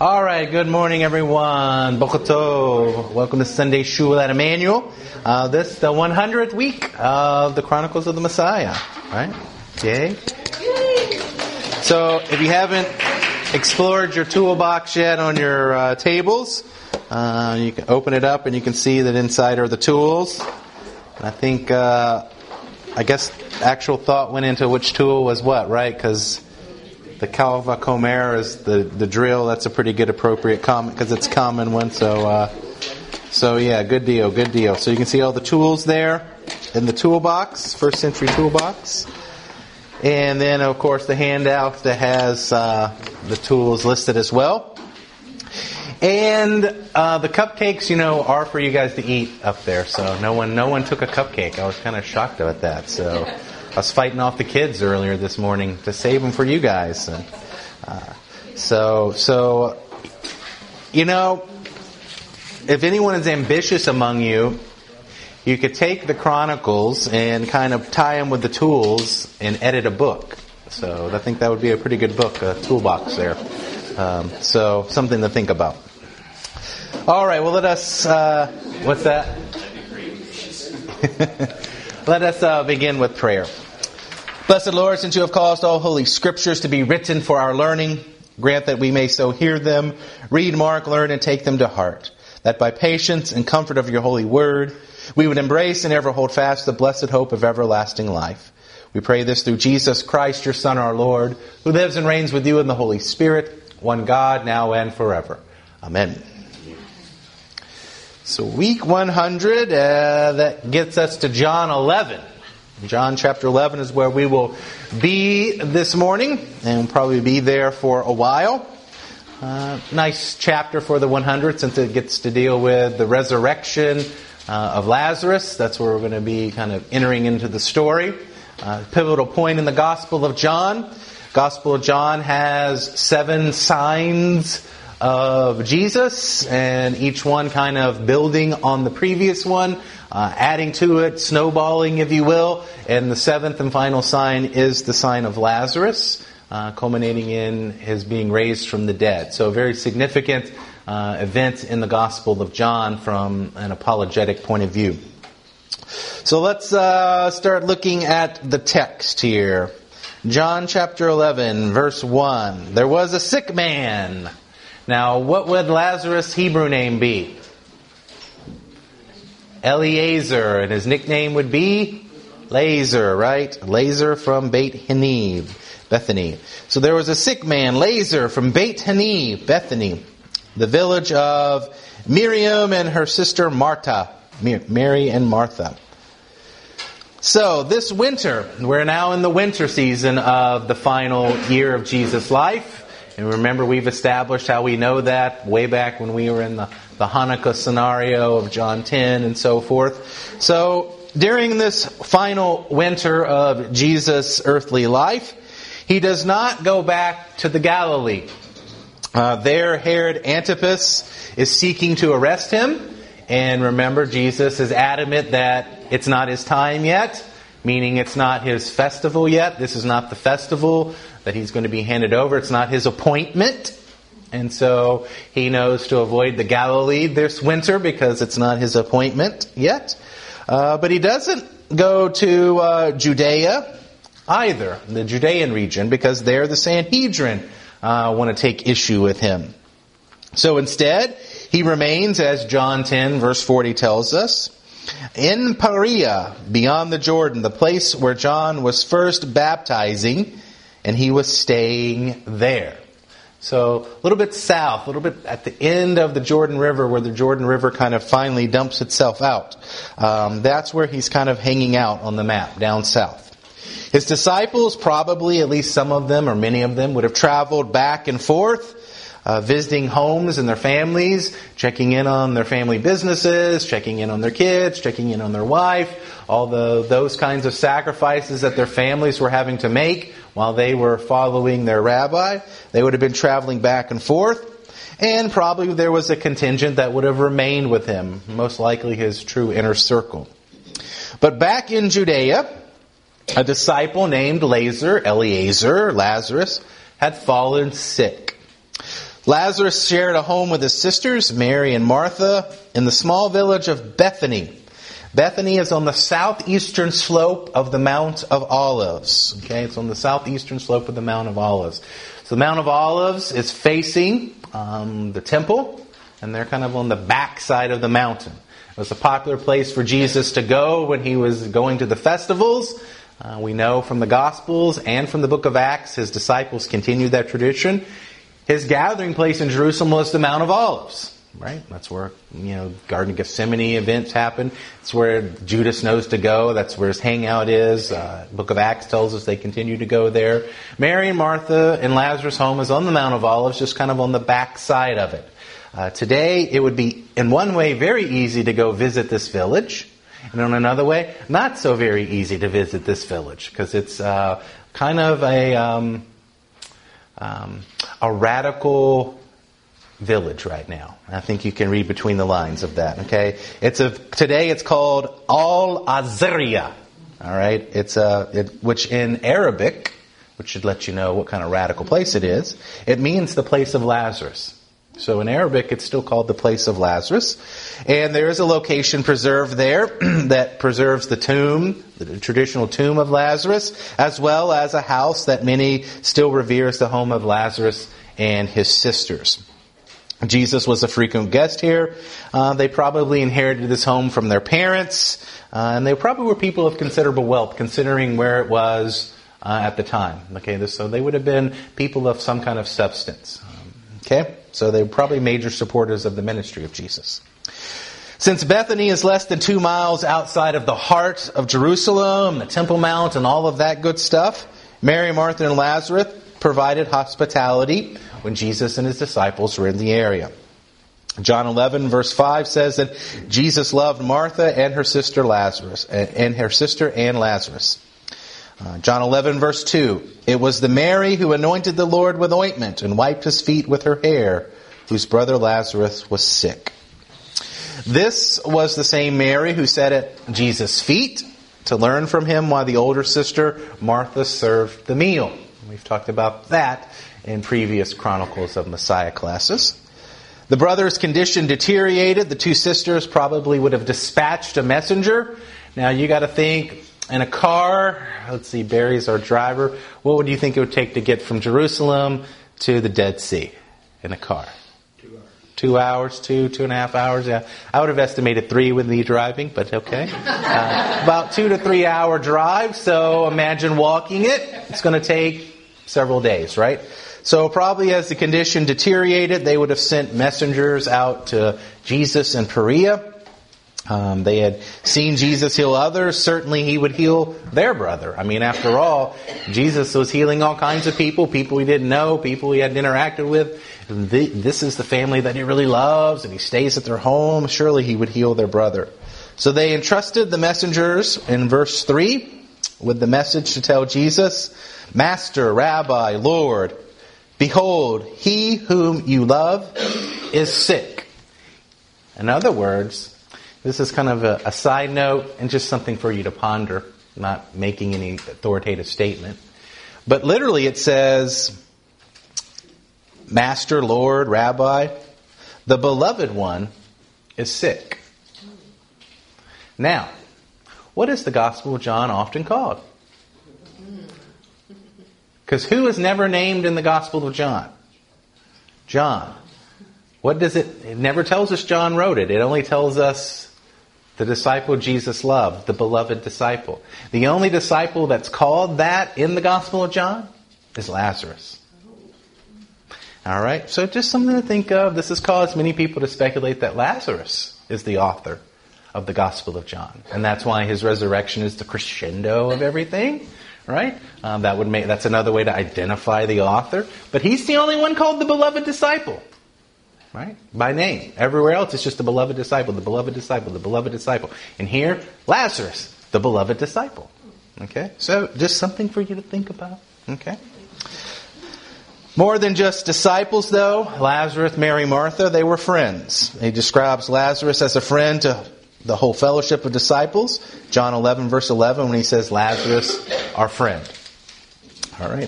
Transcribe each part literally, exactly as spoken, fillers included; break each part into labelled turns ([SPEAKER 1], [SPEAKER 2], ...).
[SPEAKER 1] All right, good morning, everyone. Bokoto. Welcome to Sunday Shul at Emmanuel. Uh, this is the one hundredth week of the Chronicles of the Messiah. Right? Yay. So, if you haven't explored your toolbox yet on your uh, tables, uh, you can open it up and you can see that inside are the tools. And I think, uh, I guess, actual thought went into which tool was what, right? Because the Kalva Komer is the, the drill. That's a pretty good appropriate comment because it's a common one. So, uh, so yeah, good deal, good deal. So you can see all the tools there in the toolbox, first century toolbox. And then, of course, the handout that has uh, the tools listed as well. And uh, the cupcakes, you know, are for you guys to eat up there. So no one, no one took a cupcake. I was kind of shocked about that. So I was fighting off the kids earlier this morning to save them for you guys. And, uh, so, so, you know, if anyone is ambitious among you, you could take the Chronicles and kind of tie them with the tools and edit a book. So I think that would be a pretty good book, a toolbox there. Um, so something to think about. All right, well, let us, uh, what's that? Let us uh, begin with prayer. Blessed Lord, since you have caused all holy scriptures to be written for our learning, grant that we may so hear them, read, mark, learn, and take them to heart, that by patience and comfort of your holy word, we would embrace and ever hold fast the blessed hope of everlasting life. We pray this through Jesus Christ, your Son, our Lord, who lives and reigns with you in the Holy Spirit, one God, now and forever. Amen. So week one hundred, uh, that gets us to John eleven. John chapter eleven is where we will be this morning, and we'll probably be there for a while. Uh, nice chapter for the one hundredth, since it gets to deal with the resurrection uh, of Lazarus. That's where we're going to be kind of entering into the story. Uh, pivotal point in the Gospel of John. Gospel of John has seven signs of Jesus, and each one kind of building on the previous one, uh, adding to it, snowballing, if you will. And the seventh and final sign is the sign of Lazarus, uh, culminating in his being raised from the dead. So a very significant uh, event in the Gospel of John from an apologetic point of view. So let's uh, start looking at the text here. John chapter eleven, verse one. There was a sick man. Now, what would Lazarus' Hebrew name be? Eliezer, and his nickname would be Lazar, right? Lazar from Beit Hanib, Bethany. So there was a sick man, Lazar, from Beit Hanib, Bethany, the village of Miriam and her sister Martha, Mary and Martha. So this winter, we're now in the winter season of the final year of Jesus' life. And remember, we've established how we know that way back when we were in the, the Hanukkah scenario of John ten and so forth. So during this final winter of Jesus' earthly life, he does not go back to the Galilee. Uh, there, Herod Antipas is seeking to arrest him. And remember, Jesus is adamant that it's not his time yet, meaning it's not his festival yet. This is not the festival that he's going to be handed over. It's not his appointment. And so he knows to avoid the Galilee this winter because it's not his appointment yet. Uh, but he doesn't go to uh, Judea either, the Judean region, because there the Sanhedrin uh, want to take issue with him. So instead, he remains, as John ten verse forty tells us, in Perea, beyond the Jordan, the place where John was first baptizing, and he was staying there. So a little bit south, a little bit at the end of the Jordan River, where the Jordan River kind of finally dumps itself out. Um, that's where he's kind of hanging out on the map, down south. His disciples, probably, at least some of them or many of them, would have traveled back and forth, Uh, visiting homes and their families, checking in on their family businesses, checking in on their kids, checking in on their wife, all the those kinds of sacrifices that their families were having to make while they were following their rabbi. They would have been traveling back and forth, and probably there was a contingent that would have remained with him, most likely his true inner circle. But back in Judea, a disciple named Lazar, Eliezer, Lazarus, had fallen sick. Lazarus shared a home with his sisters, Mary and Martha, in the small village of Bethany. Bethany is on the southeastern slope of the Mount of Olives. Okay, it's on the southeastern slope of the Mount of Olives. So the Mount of Olives is facing um, the temple, and they're kind of on the back side of the mountain. It was a popular place for Jesus to go when he was going to the festivals. Uh, we know from the Gospels and from the book of Acts, his disciples continued that tradition. His gathering place in Jerusalem was the Mount of Olives. Right? That's where, you know, Garden of Gethsemane events happen. It's where Judas knows to go. That's where his hangout is. Uh, Book of Acts tells us they continue to go there. Mary and Martha and Lazarus' home is on the Mount of Olives, just kind of on the back side of it. Uh, today, it would be, in one way, very easy to go visit this village. And in another way, not so very easy to visit this village. Because it's uh, kind of a, um, um, a radical village right now. I think you can read between the lines of that. Okay, it's a today it's called Al Azariah. All right, it's a it, which in Arabic, which should let you know what kind of radical place it is. It means the place of Lazarus. So in Arabic, it's still called the place of Lazarus, and there is a location preserved there that preserves the tomb, the traditional tomb of Lazarus, as well as a house that many still revere as the home of Lazarus and his sisters. Jesus was a frequent guest here. Uh, they probably inherited this home from their parents. Uh, and they probably were people of considerable wealth, considering where it was uh, at the time. Okay, this, so they would have been people of some kind of substance. Um, okay, so they were probably major supporters of the ministry of Jesus. Since Bethany is less than two miles outside of the heart of Jerusalem, the Temple Mount, and all of that good stuff, Mary, Martha, and Lazarus provided hospitality when Jesus and his disciples were in the area. John eleven verse five says that Jesus loved Martha and her sister Lazarus, and her sister and Lazarus. Uh, John eleven verse two, it was the Mary who anointed the Lord with ointment and wiped his feet with her hair, whose brother Lazarus was sick. This was the same Mary who sat at Jesus' feet to learn from him while the older sister Martha served the meal. We've talked about that in previous Chronicles of Messiah classes. The brother's condition deteriorated. The two sisters probably would have dispatched a messenger. Now you got to think, in a car, let's see, Barry's our driver. What would you think it would take to get from Jerusalem to the Dead Sea in a car? Two hours. Two hours, two, two and a half hours. Yeah, I would have estimated three with me driving, but okay. Uh, about two to three hour drive. So imagine walking it. It's going to take several days, right? So probably as the condition deteriorated, they would have sent messengers out to Jesus in Perea. Um, they had seen Jesus heal others. Certainly he would heal their brother. I mean, after all, Jesus was healing all kinds of people, people he didn't know, people he hadn't interacted with. This is the family that he really loves, and he stays at their home. Surely he would heal their brother. So they entrusted the messengers in verse three with the message to tell Jesus, Master, Rabbi, Lord, behold, he whom you love is sick. In other words, this is kind of a, a side note and just something for you to ponder, not making any authoritative statement. But literally it says, Master, Lord, Rabbi, the beloved one is sick. Now, what is the Gospel of John often called? Because who is never named in the Gospel of John? John. What does it... It never tells us John wrote it. It only tells us the disciple Jesus loved, the beloved disciple. The only disciple that's called that in the Gospel of John is Lazarus. All right? So just something to think of. This has caused many people to speculate that Lazarus is the author of the Gospel of John. And that's why his resurrection is the crescendo of everything. Right? Um, that would make that's another way to identify the author. But he's the only one called the beloved disciple. Right? By name. Everywhere else it's just the beloved disciple, the beloved disciple, the beloved disciple. And here, Lazarus, the beloved disciple. Okay? So just something for you to think about. Okay? More than just disciples, though, Lazarus, Mary, Martha, they were friends. He describes Lazarus as a friend to the whole fellowship of disciples. John eleven, verse eleven, when he says, Lazarus, our friend. All right.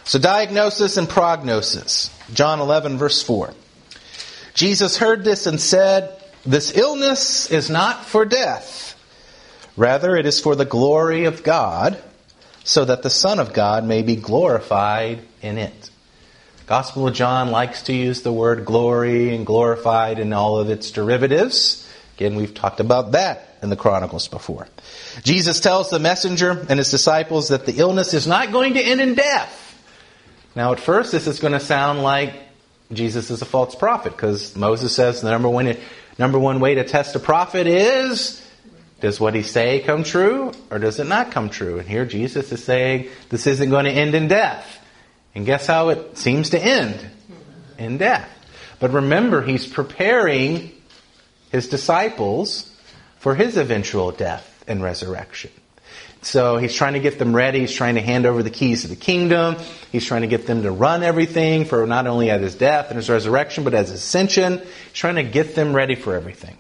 [SPEAKER 1] So diagnosis and prognosis. John eleven, verse four. Jesus heard this and said, "This illness is not for death. Rather, it is for the glory of God, so that the Son of God may be glorified in it." Gospel of John likes to use the word glory and glorified in all of its derivatives. Again, we've talked about that in the Chronicles before. Jesus tells the messenger and his disciples that the illness is not going to end in death. Now, at first, this is going to sound like Jesus is a false prophet, because Moses says the number one, number one way to test a prophet is, does what he say come true, or does it not come true? And here Jesus is saying this isn't going to end in death. And guess how it seems to end? In death. But remember, he's preparing his disciples for his eventual death and resurrection. So he's trying to get them ready. He's trying to hand over the keys to the kingdom. He's trying to get them to run everything for not only at his death and his resurrection, but at his ascension. He's trying to get them ready for everything.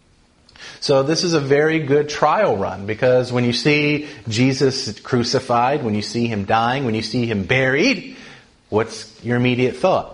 [SPEAKER 1] So this is a very good trial run, because when you see Jesus crucified, when you see him dying, when you see him buried, what's your immediate thought?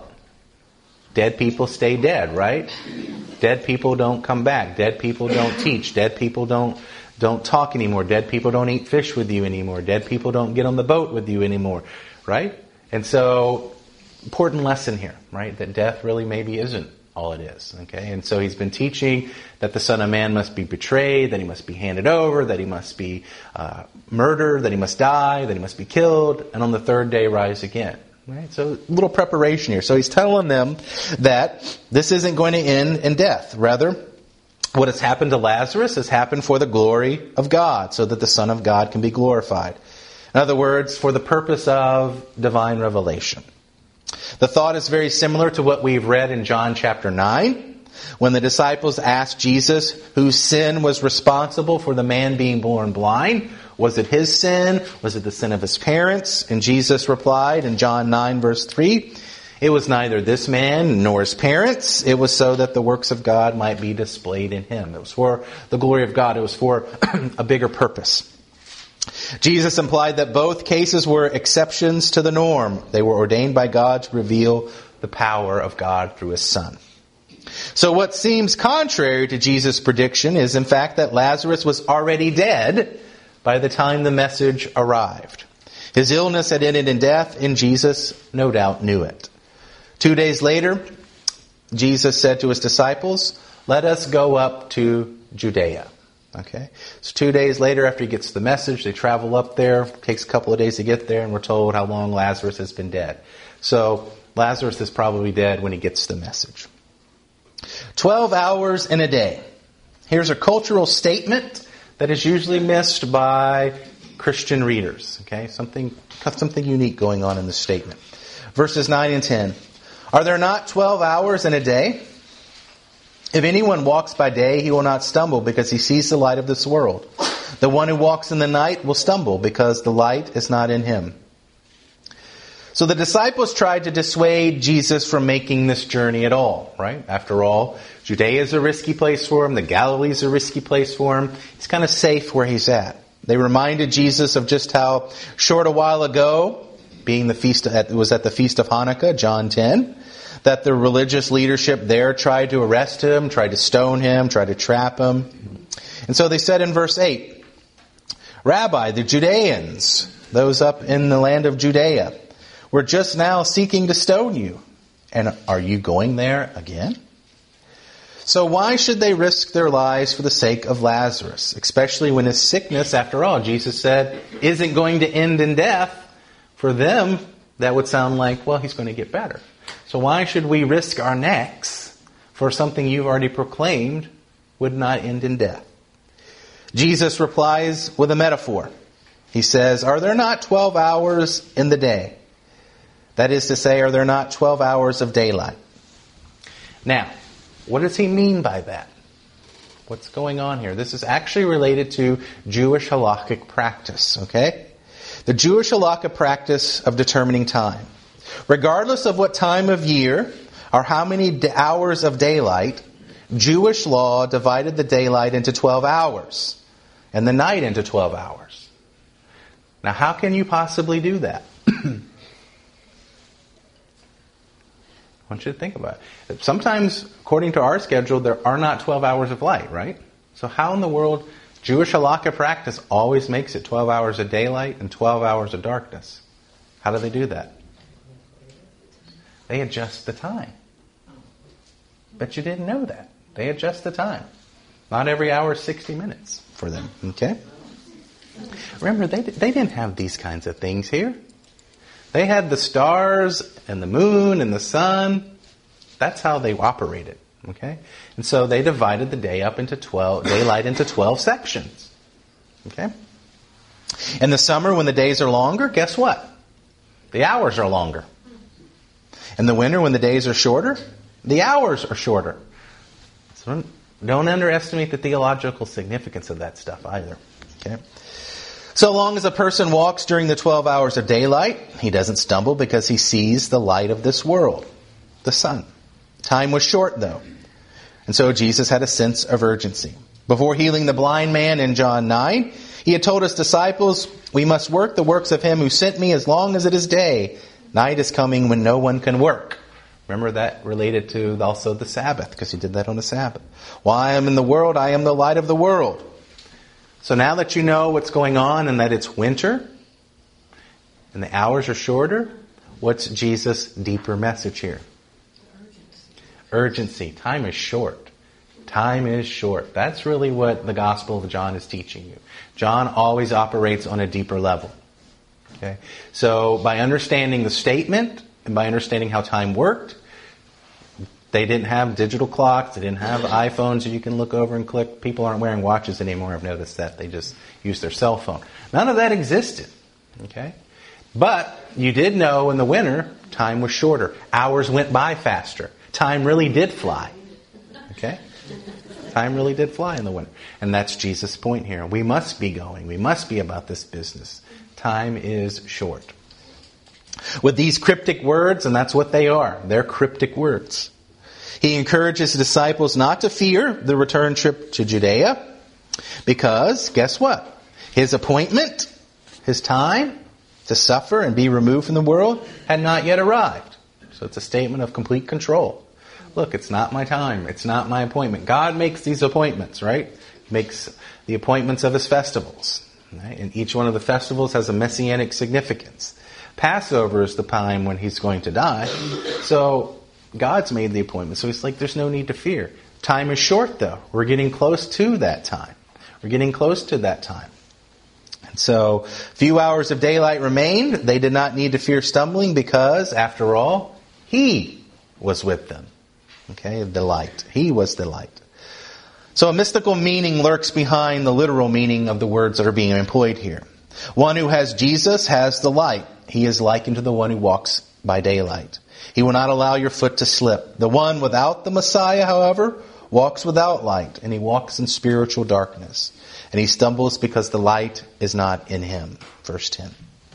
[SPEAKER 1] Dead people stay dead, right? Dead people don't come back. Dead people don't teach. Dead people don't don't talk anymore. Dead people don't eat fish with you anymore. Dead people don't get on the boat with you anymore, right? And so, important lesson here, right? That death really maybe isn't all it is, okay? And so he's been teaching that the Son of Man must be betrayed, that he must be handed over, that he must be uh, murdered, that he must die, that he must be killed, and on the third day rise again. Right? So a little preparation here. So he's telling them that this isn't going to end in death. Rather, what has happened to Lazarus has happened for the glory of God, so that the Son of God can be glorified. In other words, for the purpose of divine revelation. The thought is very similar to what we've read in John chapter nine, when the disciples asked Jesus whose sin was responsible for the man being born blind. Was it his sin? Was it the sin of his parents? And Jesus replied in John nine verse three, "It was neither this man nor his parents. It was so that the works of God might be displayed in him." It was for the glory of God. It was for a bigger purpose. Jesus implied that both cases were exceptions to the norm. They were ordained by God to reveal the power of God through his Son. So what seems contrary to Jesus' prediction is in fact that Lazarus was already dead by the time the message arrived. His illness had ended in death, and Jesus no doubt knew it. Two days later, Jesus said to his disciples, "Let us go up to Judea." Okay, so two days later after he gets the message, they travel up there. It takes a couple of days to get there, and we're told how long Lazarus has been dead. So Lazarus is probably dead when he gets the message. Twelve hours in a day. Here's a cultural statement that is usually missed by Christian readers. Okay, something something unique going on in this statement. Verses nine and ten. "Are there not twelve hours in a day? If anyone walks by day, he will not stumble because he sees the light of this world. The one who walks in the night will stumble because the light is not in him." So the disciples tried to dissuade Jesus from making this journey at all, right? After all, Judea is a risky place for him. The Galilee is a risky place for him. He's kind of safe where he's at. They reminded Jesus of just how short a while ago, being the feast, it was at the Feast of Hanukkah, John ten, that the religious leadership there tried to arrest him, tried to stone him, tried to trap him. And so they said in verse eight, "Rabbi, the Judeans, those up in the land of Judea, were just now seeking to stone you. And are you going there again?" So why should they risk their lives for the sake of Lazarus? Especially when his sickness, after all, Jesus said, isn't going to end in death. For them, that would sound like, well, he's going to get better. So why should we risk our necks for something you've already proclaimed would not end in death? Jesus replies with a metaphor. He says, "Are there not twelve hours in the day? That is to say, are there not twelve hours of daylight?" Now, what does he mean by that? What's going on here? This is actually related to Jewish halakhic practice, okay? The Jewish halakhic practice of determining time. Regardless of what time of year or how many hours of daylight, Jewish law divided the daylight into twelve hours and the night into twelve hours. Now, how can you possibly do that? want you to think about it. Sometimes, according to our schedule, there are not twelve hours of light, right? So how in the world, Jewish halakha practice always makes it twelve hours of daylight and twelve hours of darkness. How do they do that? They adjust the time. But you didn't know that. They adjust the time. Not every hour is sixty minutes for them, okay? Remember, they they didn't have these kinds of things here. They had the stars and the moon and the sun. That's how they operated, okay? And so they divided the day up into twelve, daylight into twelve sections, okay? In the summer, when the days are longer, guess what? The hours are longer. In the winter, when the days are shorter, the hours are shorter. So don't underestimate the theological significance of that stuff either. Okay? So long as a person walks during the twelve hours of daylight, he doesn't stumble because he sees the light of this world, the sun. Time was short, though. And so Jesus had a sense of urgency. Before healing the blind man in John nine, he had told his disciples, "We must work the works of him who sent me as long as it is day. Night is coming when no one can work." Remember that related to also the Sabbath, because he did that on the Sabbath. "While I am in the world, I am the light of the world." So now that you know what's going on and that it's winter and the hours are shorter, what's Jesus' deeper message here? Urgency. Urgency. Time is short. Time is short. That's really what the Gospel of John is teaching you. John always operates on a deeper level. Okay? So by understanding the statement and by understanding how time worked, they didn't have digital clocks, they didn't have iPhones that you can look over and click. People aren't wearing watches anymore, I've noticed that. They just use their cell phone. None of that existed. Okay? But you did know in the winter, time was shorter. Hours went by faster. Time really did fly. Okay? Time really did fly in the winter. And that's Jesus' point here. We must be going. We must be about this business. Time is short. With these cryptic words, and that's what they are, they're cryptic words, he encourages the disciples not to fear the return trip to Judea, because, guess what? His appointment, his time to suffer and be removed from the world had not yet arrived. So it's a statement of complete control. Look, it's not my time. It's not my appointment. God makes these appointments, right? He makes the appointments of his festivals. Right? And each one of the festivals has a messianic significance. Passover is the time when he's going to die. So God's made the appointment. So he's like, there's no need to fear. Time is short, though. We're getting close to that time. We're getting close to that time. And so, few hours of daylight remained. They did not need to fear stumbling because, after all, he was with them. Okay, the light. He was the light. So a mystical meaning lurks behind the literal meaning of the words that are being employed here. One who has Jesus has the light. He is likened to the one who walks by daylight. He will not allow your foot to slip. The one without the Messiah, however, walks without light, and he walks in spiritual darkness. And he stumbles because the light is not in him. Verse ten.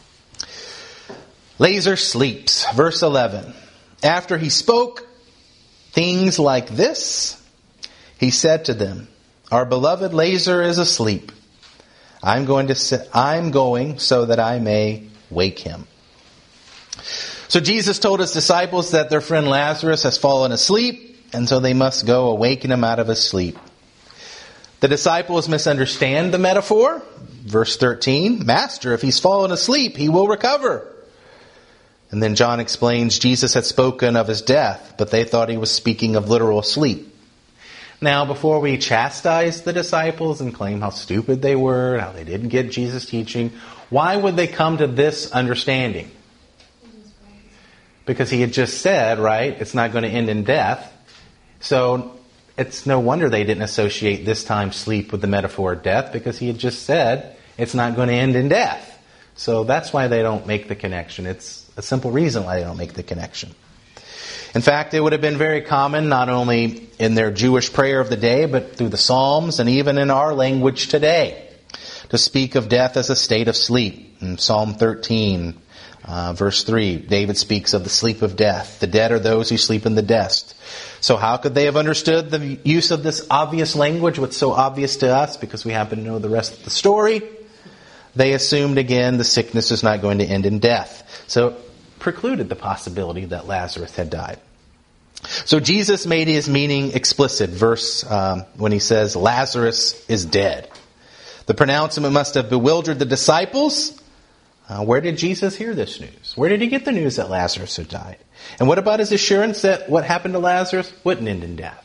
[SPEAKER 1] Lazer sleeps. Verse eleven. After he spoke things like this, he said to them, "Our beloved Lazer is asleep. I'm going to sit, I'm going so that I may wake him." So Jesus told his disciples that their friend Lazarus has fallen asleep, and so they must go awaken him out of his sleep. The disciples misunderstand the metaphor. Verse thirteen, "Master, if he's fallen asleep, he will recover." And then John explains Jesus had spoken of his death, but they thought he was speaking of literal sleep. Now, before we chastise the disciples and claim how stupid they were, how they didn't get Jesus' teaching, why would they come to this understanding? Because he had just said, right, it's not going to end in death. So it's no wonder they didn't associate this time sleep with the metaphor of death, because he had just said it's not going to end in death. So that's why they don't make the connection. It's a simple reason why they don't make the connection. In fact, it would have been very common, not only in their Jewish prayer of the day, but through the Psalms and even in our language today, to speak of death as a state of sleep. In Psalm thirteen, uh, verse three, David speaks of the sleep of death. The dead are those who sleep in the dust. So how could they have understood the use of this obvious language, what's so obvious to us, because we happen to know the rest of the story? They assumed, again, the sickness is not going to end in death. So precluded the possibility that Lazarus had died. So Jesus made his meaning explicit, verse um, when he says, Lazarus is dead. The pronouncement must have bewildered the disciples. Uh, where did Jesus hear this news? Where did he get the news that Lazarus had died? And what about his assurance that what happened to Lazarus wouldn't end in death?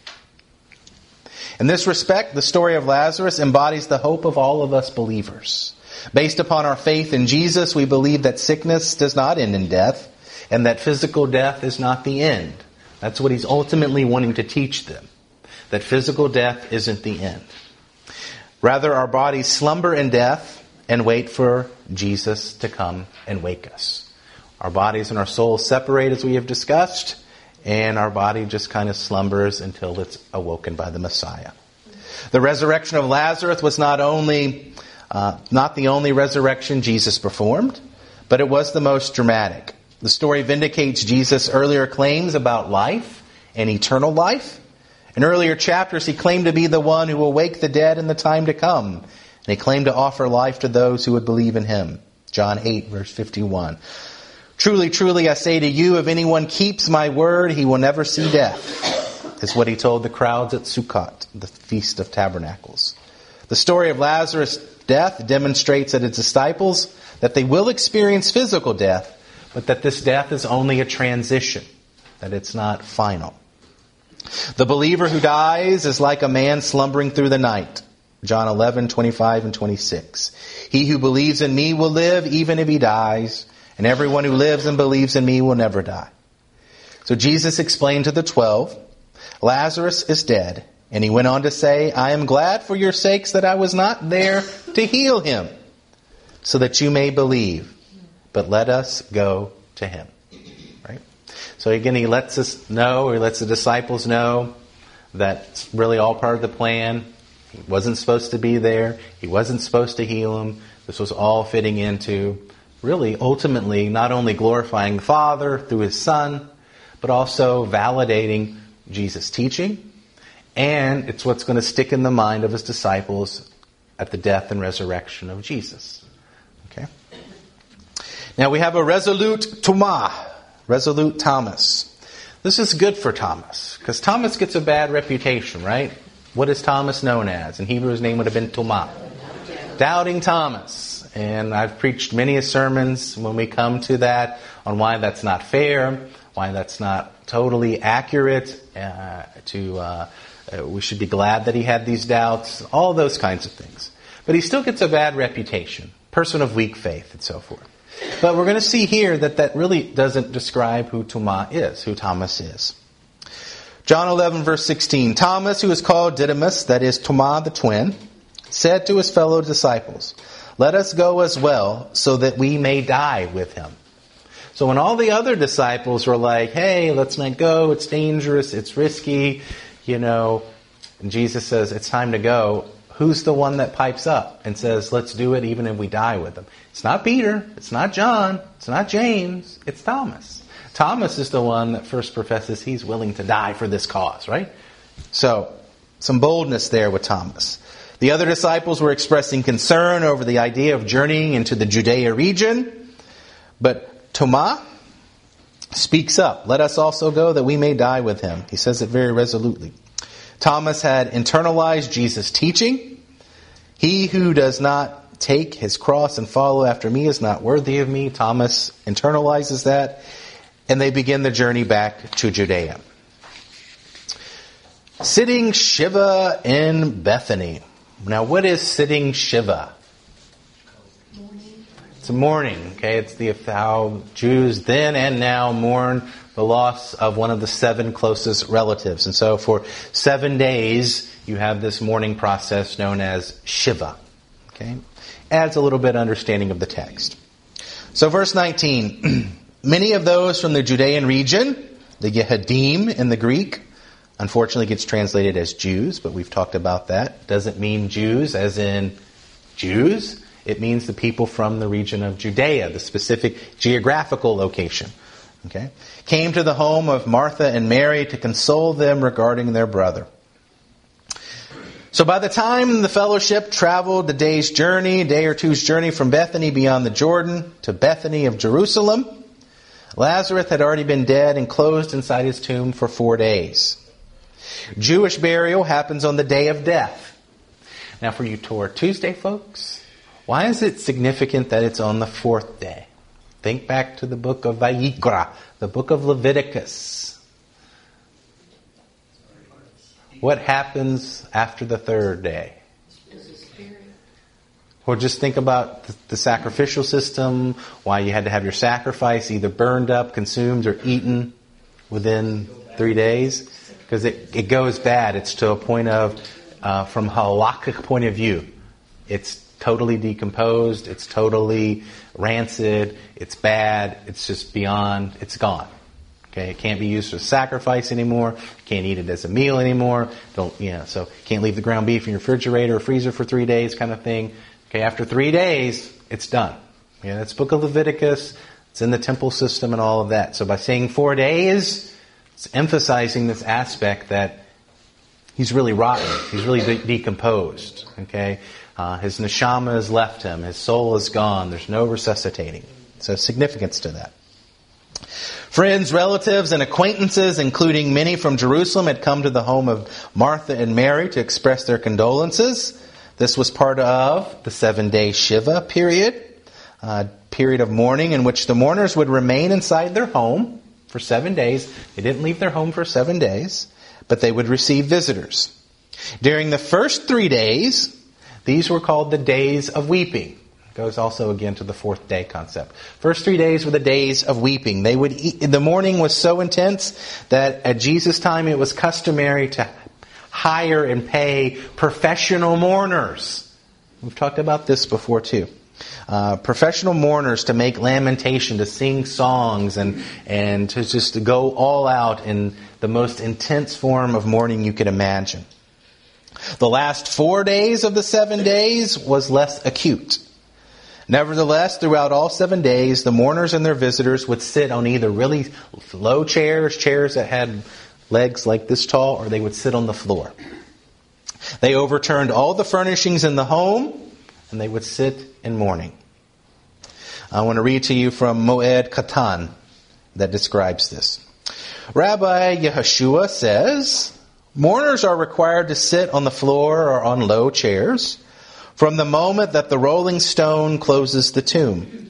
[SPEAKER 1] In this respect, the story of Lazarus embodies the hope of all of us believers. Based upon our faith in Jesus, we believe that sickness does not end in death, and that physical death is not the end. That's what he's ultimately wanting to teach them, that physical death isn't the end. Rather, our bodies slumber in death and wait for Jesus to come and wake us. Our bodies and our souls separate, as we have discussed, and our body just kind of slumbers until it's awoken by the Messiah. The resurrection of Lazarus was not only uh, not the only resurrection Jesus performed, but it was the most dramatic. The story vindicates Jesus' earlier claims about life and eternal life. In earlier chapters, he claimed to be the one who will wake the dead in the time to come. And he claimed to offer life to those who would believe in him. John eight, verse fifty-one. Truly, truly, I say to you, if anyone keeps my word, he will never see death, is what he told the crowds at Sukkot, the Feast of Tabernacles. The story of Lazarus' death demonstrates that his disciples, that they will experience physical death, but that this death is only a transition, that it's not final. The believer who dies is like a man slumbering through the night. John eleven, twenty-five and twenty-six. He who believes in me will live even if he dies, and everyone who lives and believes in me will never die. So Jesus explained to the twelve, Lazarus is dead. And he went on to say, I am glad for your sakes that I was not there to heal him, so that you may believe. But let us go to him. Right? So again, he lets us know, or he lets the disciples know, that's really all part of the plan. He wasn't supposed to be there. He wasn't supposed to heal him. This was all fitting into really, ultimately, not only glorifying the Father through his Son, but also validating Jesus' teaching. And it's what's going to stick in the mind of his disciples at the death and resurrection of Jesus. Okay. Now we have a resolute Thomas, resolute Thomas. This is good for Thomas, because Thomas gets a bad reputation, right? What is Thomas known as? In Hebrew, his name would have been Thomas. Doubting Thomas. And I've preached many sermons when we come to that on why that's not fair, why that's not totally accurate. Uh, to uh, uh, we should be glad that he had these doubts, all those kinds of things. But he still gets a bad reputation, person of weak faith, and so forth. But we're going to see here that that really doesn't describe who Thomas is, who Thomas is. John eleven, verse sixteen. Thomas, who is called Didymus, that is Thomas the twin, said to his fellow disciples, let us go as well, so that we may die with him. So when all the other disciples were like, hey, let's not go, it's dangerous, it's risky, you know, and Jesus says, it's time to go, who's the one that pipes up and says, let's do it even if we die with him? It's not Peter, it's not John, it's not James, it's Thomas. Thomas is the one that first professes he's willing to die for this cause, right? So, some boldness there with Thomas. The other disciples were expressing concern over the idea of journeying into the Judea region. But Thomas speaks up. Let us also go that we may die with him. He says it very resolutely. Thomas had internalized Jesus' teaching. He who does not take his cross and follow after me is not worthy of me. Thomas internalizes that. And they begin the journey back to Judea. Sitting Shiva in Bethany. Now, what is sitting Shiva? Mourning. It's a mourning, okay? It's the how Jews then and now mourn the loss of one of the seven closest relatives. And so for seven days, you have this mourning process known as Shiva. Okay? Adds a little bit of understanding of the text. So verse nineteen. Many of those from the Judean region, the Yehudim in the Greek, unfortunately gets translated as Jews, but we've talked about that. Doesn't mean Jews as in Jews. It means the people from the region of Judea, the specific geographical location. Okay? Came to the home of Martha and Mary to console them regarding their brother. So by the time the fellowship traveled the day's journey, a day or two's journey from Bethany beyond the Jordan to Bethany of Jerusalem, Lazarus had already been dead and closed inside his tomb for four days. Jewish burial happens on the day of death. Now for you Torah Tuesday folks, why is it significant that it's on the fourth day? Think back to the book of Vayikra, the book of Leviticus. What happens after the third day? Or just think about the, the sacrificial system, why you had to have your sacrifice either burned up, consumed, or eaten within three days. Because it, it goes bad. It's to a point of, uh, from a halakhic point of view, it's totally decomposed, it's totally rancid, it's bad, it's just beyond, it's gone. Okay, it can't be used for sacrifice anymore, can't eat it as a meal anymore, don't, you know, so can't leave the ground beef in your refrigerator or freezer for three days kind of thing. Okay, after three days, it's done. Yeah, that's Book of Leviticus, it's in the temple system and all of that. So by saying four days, it's emphasizing this aspect that he's really rotten, he's really de- decomposed, okay? Uh, his neshama has left him. His soul is gone. There's no resuscitating. So significance to that. Friends, relatives, and acquaintances, including many from Jerusalem, had come to the home of Martha and Mary to express their condolences. This was part of the seven-day Shiva period, a period of mourning in which the mourners would remain inside their home for seven days. They didn't leave their home for seven days, but they would receive visitors. During the first three days, these were called the days of weeping. It goes also again to the fourth day concept. First three days were the days of weeping. They would eat, the mourning was so intense that at Jesus' time it was customary to hire and pay professional mourners. We've talked about this before too. Uh, professional mourners to make lamentation, to sing songs, and and to just to go all out in the most intense form of mourning you could imagine. The last four days of the seven days was less acute. Nevertheless, throughout all seven days, the mourners and their visitors would sit on either really low chairs, chairs that had legs like this tall, or they would sit on the floor. They overturned all the furnishings in the home, and they would sit in mourning. I want to read to you from Moed Katan that describes this. Rabbi Yehoshua says, mourners are required to sit on the floor or on low chairs from the moment that the rolling stone closes the tomb.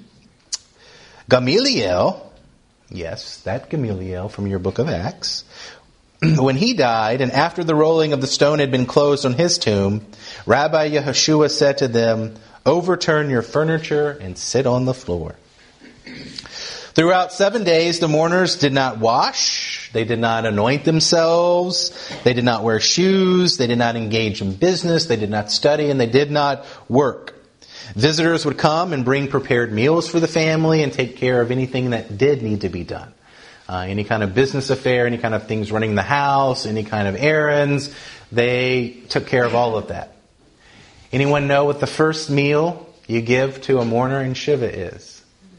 [SPEAKER 1] Gamaliel, yes, that Gamaliel from your book of Acts, when he died and after the rolling of the stone had been closed on his tomb, Rabbi Yehoshua said to them, overturn your furniture and sit on the floor. Throughout seven days, the mourners did not wash, they did not anoint themselves, they did not wear shoes, they did not engage in business, they did not study, and they did not work. Visitors would come and bring prepared meals for the family and take care of anything that did need to be done. Uh, any kind of business affair, any kind of things running the house, any kind of errands, they took care of all of that. Anyone know what the first meal you give to a mourner in Shiva is?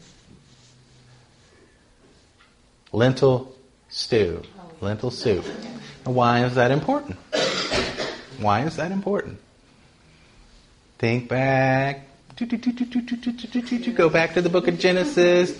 [SPEAKER 1] Lentil stew. Lentil soup. Now, why is that important? Why is that important? Think back. Go back to the book of Genesis.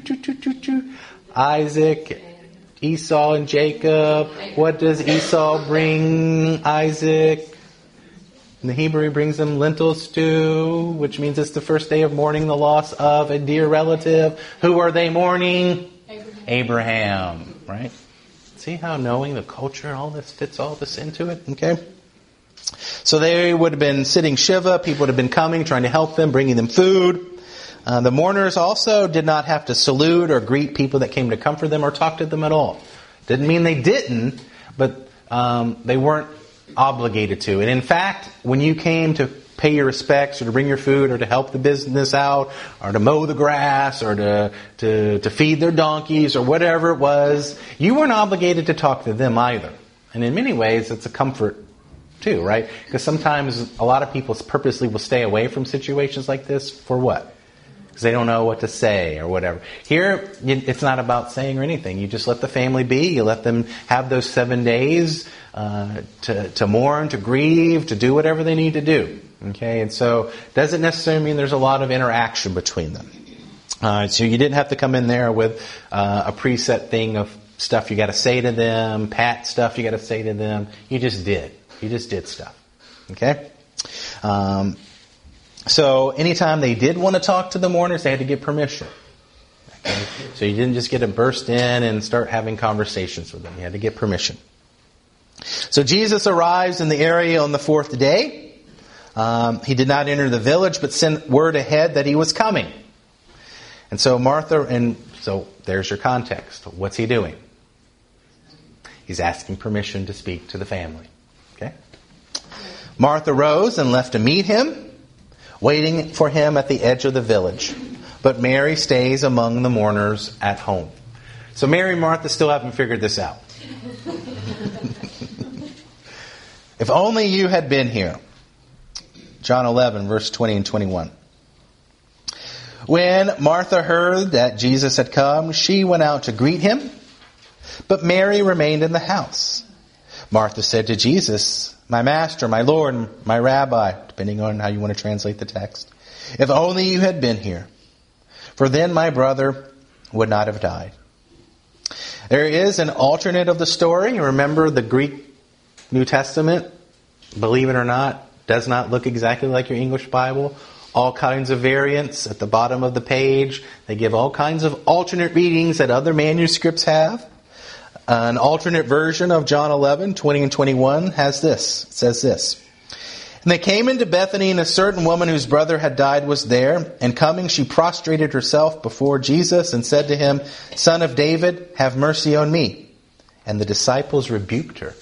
[SPEAKER 1] Isaac, Esau, and Jacob. What does Esau bring Isaac? In the Hebrew, he brings them lentil stew, which means it's the first day of mourning the loss of a dear relative. Who are they mourning? Abraham. Abraham, right? See how knowing the culture and all this fits all this into it? Okay. So they would have been sitting Shiva. People would have been coming, trying to help them, bringing them food. Uh, the mourners also did not have to salute or greet people that came to comfort them or talk to them at all. Didn't mean they didn't, but um, they weren't obligated to. And in fact, when you came to pay your respects or to bring your food or to help the business out or to mow the grass or to, to, to feed their donkeys or whatever it was, you weren't obligated to talk to them either. And in many ways, it's a comfort too, right? Because sometimes a lot of people purposely will stay away from situations like this for what? Because they don't know what to say or whatever. Here, it's not about saying or anything. You just let the family be. You let them have those seven days uh, to, to mourn, to grieve, to do whatever they need to do. Okay, and so it doesn't necessarily mean there's a lot of interaction between them. Uh, so you didn't have to come in there with uh, a preset thing of stuff you got to say to them, pat stuff you got to say to them. You just did. You just did stuff. Okay? Um, so anytime they did want to talk to the mourners, they had to get permission. Okay? So you didn't just get to burst in and start having conversations with them. You had to get permission. So Jesus arrives in the area on the fourth day. Um, he did not enter the village, but sent word ahead that he was coming. And so Martha, and so there's your context. What's he doing? He's asking permission to speak to the family. Okay? Martha rose and left to meet him, waiting for him at the edge of the village. But Mary stays among the mourners at home. So Mary and Martha still haven't figured this out. If only you had been here. John eleven, verse twenty and twenty-one. When Martha heard that Jesus had come, she went out to greet him, but Mary remained in the house. Martha said to Jesus, "My master, my Lord, my rabbi," depending on how you want to translate the text, "if only you had been here, for then my brother would not have died." There is an alternate of the story. Remember, the Greek New Testament, believe it or not, does not look exactly like your English Bible. All kinds of variants at the bottom of the page. They give all kinds of alternate readings that other manuscripts have. An alternate version of John eleven, twenty and twenty-one has this. It says this. "And they came into Bethany, and a certain woman whose brother had died was there. And coming, she prostrated herself before Jesus and said to him, 'Son of David, have mercy on me.' And the disciples rebuked her."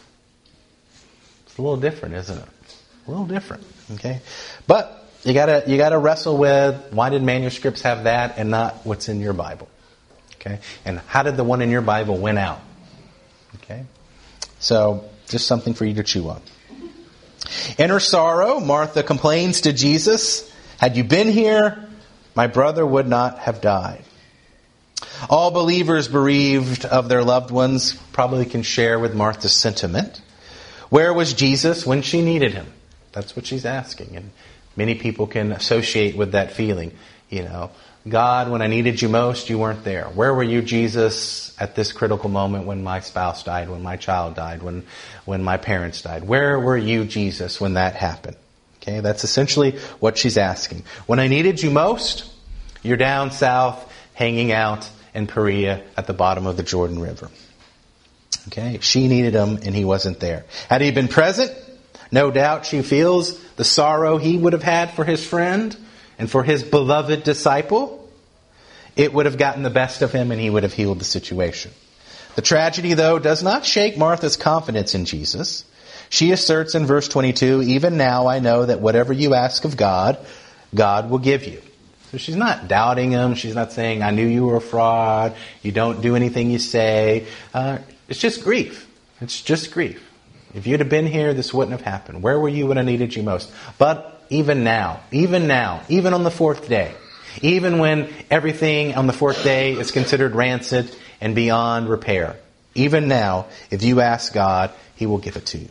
[SPEAKER 1] It's a little different, isn't it? A little different. Okay, but You gotta, you gotta wrestle with, why did manuscripts have that and not what's in your Bible? Okay? And how did the one in your Bible win out? Okay? So, just something for you to chew on. In her sorrow, Martha complains to Jesus, "Had you been here, my brother would not have died." All believers bereaved of their loved ones probably can share with Martha's sentiment. Where was Jesus when she needed him? That's what she's asking. And many people can associate with that feeling. You know, God, when I needed you most, you weren't there. Where were you, Jesus, at this critical moment when my spouse died, when my child died, when, when my parents died? Where were you, Jesus, when that happened? Okay, that's essentially what she's asking. When I needed you most, you're down south, hanging out in Perea at the bottom of the Jordan River. Okay, she needed him and he wasn't there. Had he been present, no doubt she feels the sorrow he would have had for his friend and for his beloved disciple. It would have gotten the best of him and he would have healed the situation. The tragedy, though, does not shake Martha's confidence in Jesus. She asserts in verse twenty-two, "Even now I know that whatever you ask of God, God will give you." So she's not doubting him. She's not saying, "I knew you were a fraud. You don't do anything you say." Uh, it's just grief. It's just grief. If you'd have been here, this wouldn't have happened. Where were you when I needed you most? But even now, even now, even on the fourth day, even when everything on the fourth day is considered rancid and beyond repair, even now, if you ask God, He will give it to you.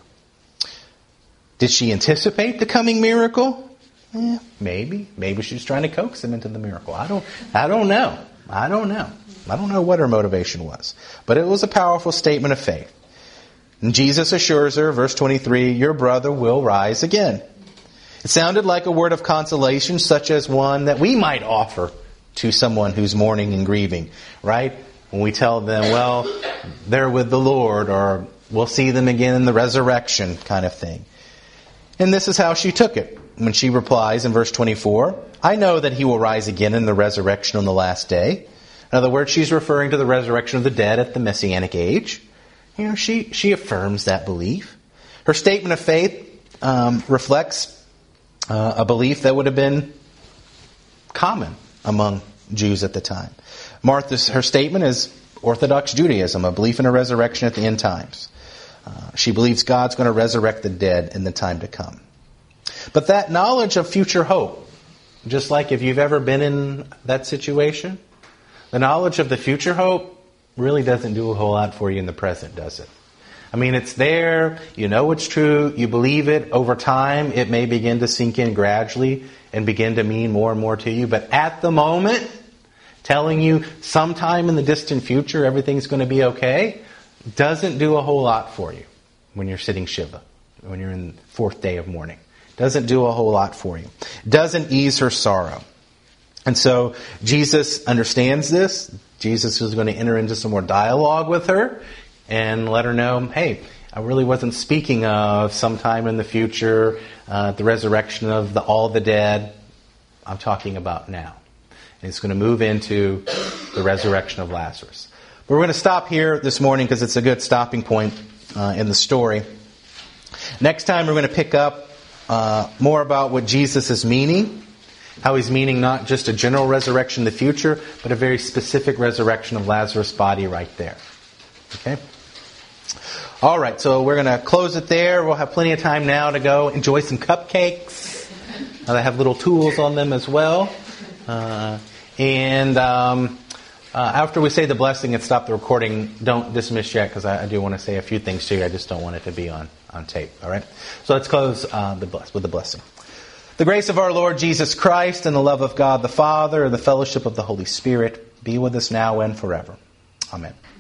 [SPEAKER 1] Did she anticipate the coming miracle? Eh, maybe. Maybe she's trying to coax him into the miracle. I don't, I don't know. I don't know. I don't know what her motivation was. But it was a powerful statement of faith. And Jesus assures her, verse twenty-three, "Your brother will rise again." It sounded like a word of consolation, such as one that we might offer to someone who's mourning and grieving, right? When we tell them, well, they're with the Lord, or we'll see them again in the resurrection kind of thing. And this is how she took it. When she replies in verse twenty-four, "I know that he will rise again in the resurrection on the last day." In other words, she's referring to the resurrection of the dead at the Messianic age. You know, she, she affirms that belief. Her statement of faith um, reflects uh, a belief that would have been common among Jews at the time. Martha's, her statement is Orthodox Judaism, a belief in a resurrection at the end times. Uh, she believes God's going to resurrect the dead in the time to come. But that knowledge of future hope, just like if you've ever been in that situation, the knowledge of the future hope really doesn't do a whole lot for you in the present, does it? I mean, it's there, you know it's true, you believe it. Over time, it may begin to sink in gradually and begin to mean more and more to you. But at the moment, telling you sometime in the distant future everything's going to be okay doesn't do a whole lot for you when you're sitting Shiva, when you're in the fourth day of mourning. Doesn't do a whole lot for you. Doesn't ease her sorrow. And so Jesus understands this. Jesus is going to enter into some more dialogue with her and let her know, hey, I really wasn't speaking of sometime in the future, uh, the resurrection of the, all the dead. I'm talking about now. And it's going to move into the resurrection of Lazarus. But we're going to stop here this morning because it's a good stopping point uh, in the story. Next time we're going to pick up uh, more about what Jesus is meaning. How he's meaning not just a general resurrection in the future, but a very specific resurrection of Lazarus' body right there. Okay? All right, so we're going to close it there. We'll have plenty of time now to go enjoy some cupcakes. Uh, they have little tools on them as well. Uh, and um, uh, after we say the blessing and stop the recording, don't dismiss yet, because I, I do want to say a few things to you. I just don't want it to be on, on tape. All right? So let's close uh, the bless, with the blessing. The grace of our Lord Jesus Christ and the love of God the Father and the fellowship of the Holy Spirit be with us now and forever. Amen.